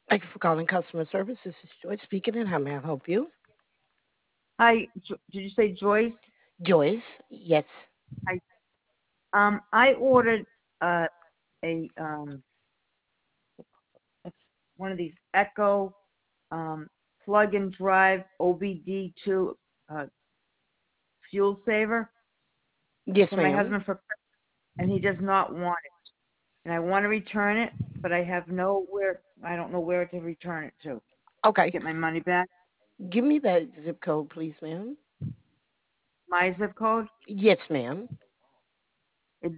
Thank you for calling customer service. This is Joyce speaking, and how may I help you? Hi, did you say Joyce? Joyce, yes. Hi. I ordered uh, a a- one of these Echo um, plug and drive OBD2 uh, fuel saver Yes, for my ma'am. husband and he does not want it. And I want to return it, but I have nowhere. I don't know where to return it to Okay. get my money back. Give me that zip code, please, ma'am. My zip code Yes, ma'am. is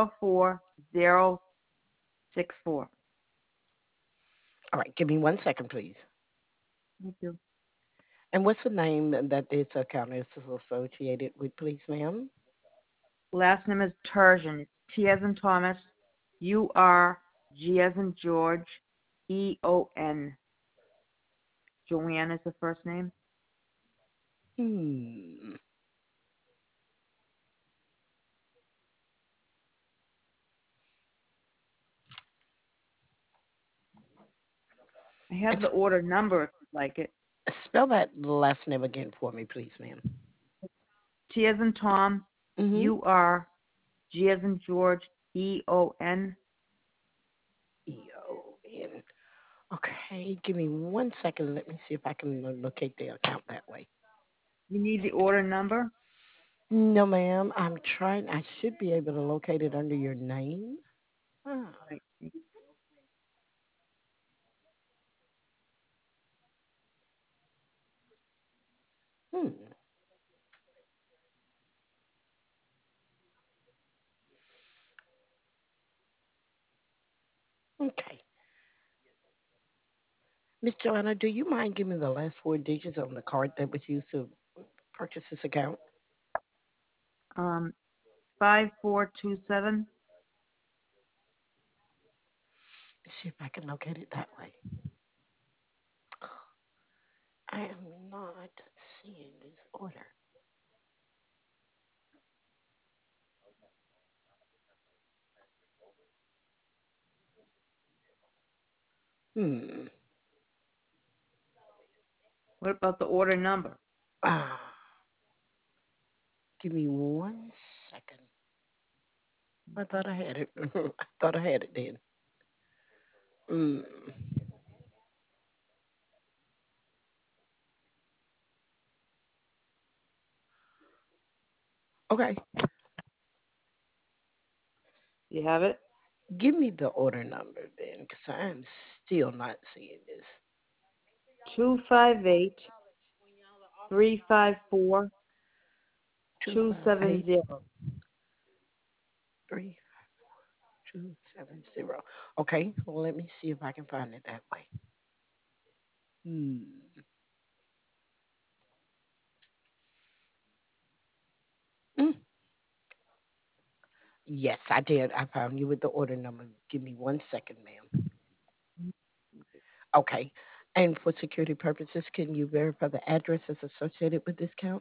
04064. All right. Give me 1 second, please. Thank you. And what's the name that this account is associated with, please, ma'am? Last name is Turgeon. It's T as in Thomas, UR, G as in George, EON. Joanne is the first name. Hmm. I have It's, the order number if you'd like it. spell that last name again for me, please, ma'am. T as in Tom, Mm-hmm. UR, G as in George, EON. EON. Okay. Give me 1 second. Let me see if I can locate the account that way. You need the order number? No, ma'am. I'm trying. I should be able to locate it under your name. Ah. Right. Hmm. Okay. Miss Joanna, do you mind giving me the last 4 digits on the card that was used to purchase this account? Um, 5427. Let's see if I can locate it that way. I am not seeing this order. Hmm. What about the order number? Ah. Give me 1 second. I thought I had it. I thought I had it then. Hmm. Okay. You have it? Give me the order number then, because I'm still not seeing this. 258 354 258 270. 3270. Okay, well, let me see if I can find it that way. Hmm. Mm. Yes, I did. I found you with the order number. Give me 1 second, ma'am. Okay. And for security purposes, can you verify the address that's associated with this count?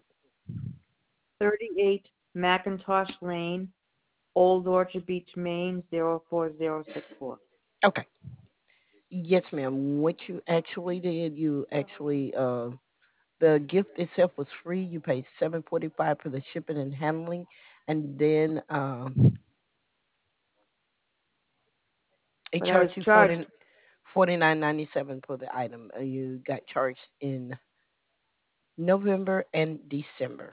38 Macintosh Lane, Old Orchard Beach, Maine, 04064. Okay. Yes, ma'am. What you actually did, you actually the gift itself was free. You paid $7.45 for the shipping and handling, and then it But I was charged you charged 49.97 for the item. You got charged in November and December.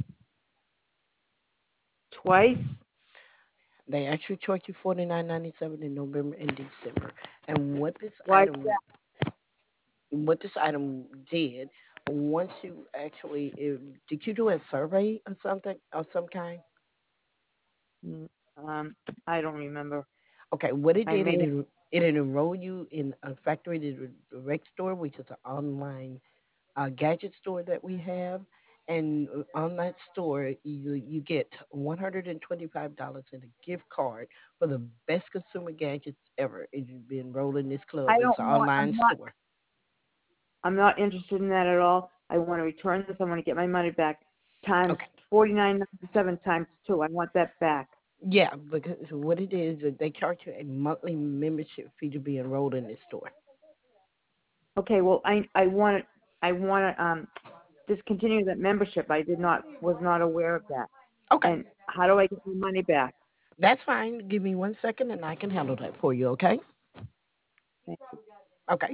twice. They actually charged you 49.97 in November and December. And Why is that? what this item did, once you actually, did you do a survey or something of some kind? Mm, Um, I don't remember. Okay, what it I did, may have. it enrolled you in a factory direct store, which is an online gadget store that we have. And on that store, you get $125 in a gift card for the best consumer gadgets ever. And you've been enrolled in this club. I It's don't an want. online store. I'm not interested in that at all. I want to return this. I want to get my money back. Times Okay. 49.97 times two. I want that back. Yeah, because what it is, they charge you a monthly membership fee to be enrolled in this store. Okay, well, I want to discontinue that membership. I did not was not aware of that. Okay, And how do I get my money back? that's fine. Give me 1 second and I can handle that for you, okay? Thank you. Okay.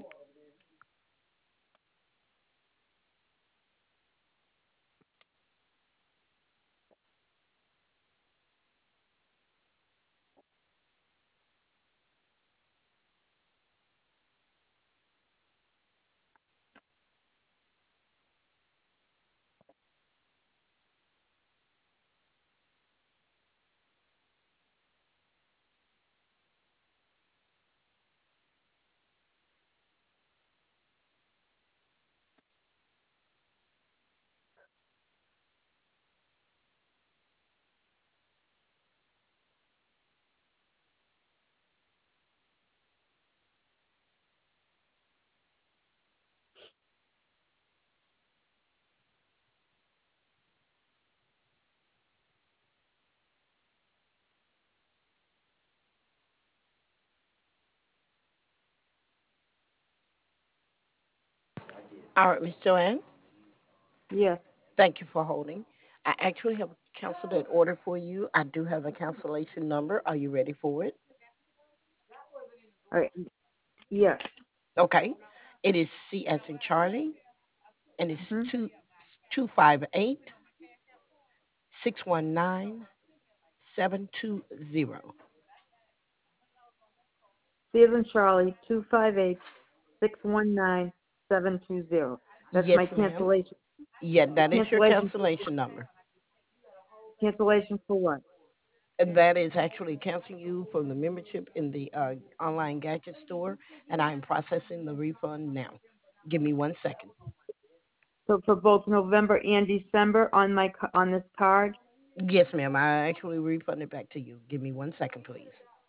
All right, Miss Joanne, Yes. thank you for holding. I actually have canceled that order for you. I do have a cancellation number. Are you ready for it? All right. Yes. Okay. It is C as in Charlie, and it's Mm-hmm. 258-619-720. Stephen Charlie 258-619-720. That's Yes, my ma'am. cancellation. Yeah, The that is your cancellation for what? cancellation number. Cancellation for what? And that is actually canceling you from the membership in the online gadget store, and I am processing the refund now. Give me 1 second. So for both November and December on on this card. Yes, ma'am. I actually refund it back to you. Give me 1 second, please.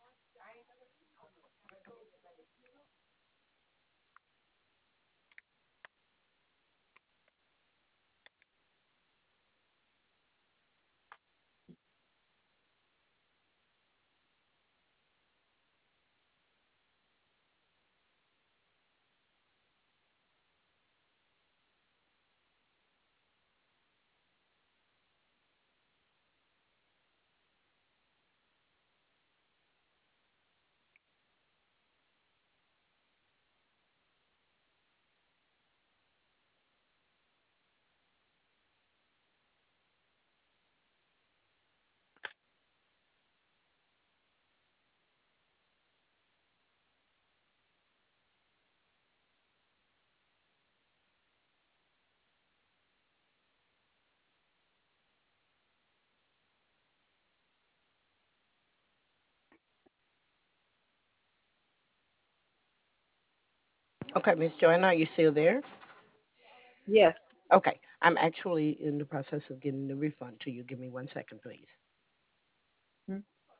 Okay, Miss Joanna, are you still there? Yes. Okay, I'm actually in the process of getting the refund to you. Give me 1 second, please. Hmm.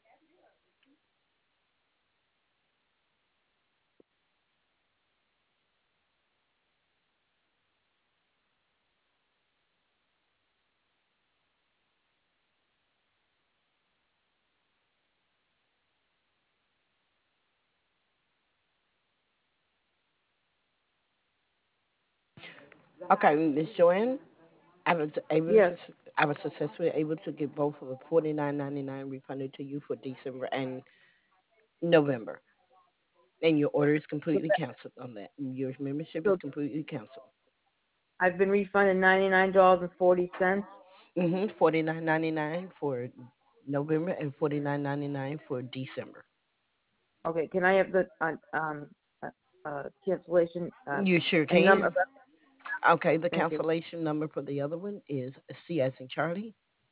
Okay, Miss Joanne, I was able Yes. to. I was successfully able to get both of the $49.99 refunded to you for December and November, and your order is So completely that canceled on that. Your membership is so completely canceled. I've been refunded $99.40. 49.99 for November and 49.99 for December. Okay. Can I have the cancellation You sure and number? can. Okay, the Thank you. cancellation number for the other one is C as in Charlie,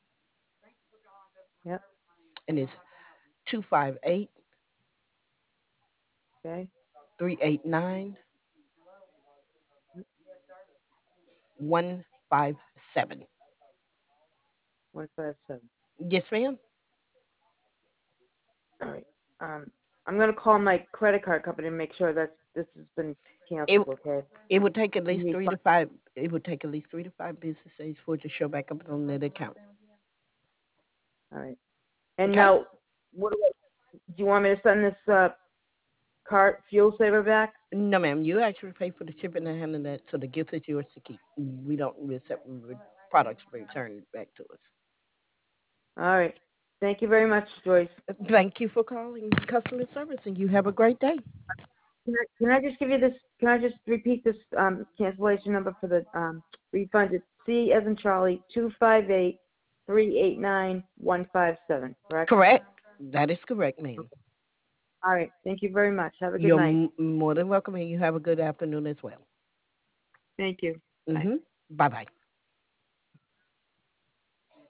Yep. and it's 258 Okay. 389 157. 157. Yes, ma'am. All right. Um, I'm gonna call my credit card company and make sure that this has been It canceled. Okay. it would take at And least three refund. to five. It would take at least 3 to 5 business days for it to show back up on that account. All right. And Okay. now, what do you want me to send this? cart fuel saver back? No, ma'am. You actually pay for the shipping and handling that, so the gift is yours to keep. We don't accept products returned back to us. All right. Thank you very much, Joyce. Thank you for calling customer service, and you have a great day. Can I just give you this? Can I just repeat this cancellation number for the refund? It's C as in Charlie 258-389-157. Correct? Correct. That is correct, ma'am. All right. Thank you very much. Have a good You're night. more than welcome, and you have a good afternoon as well. Thank you. Bye. Bye bye.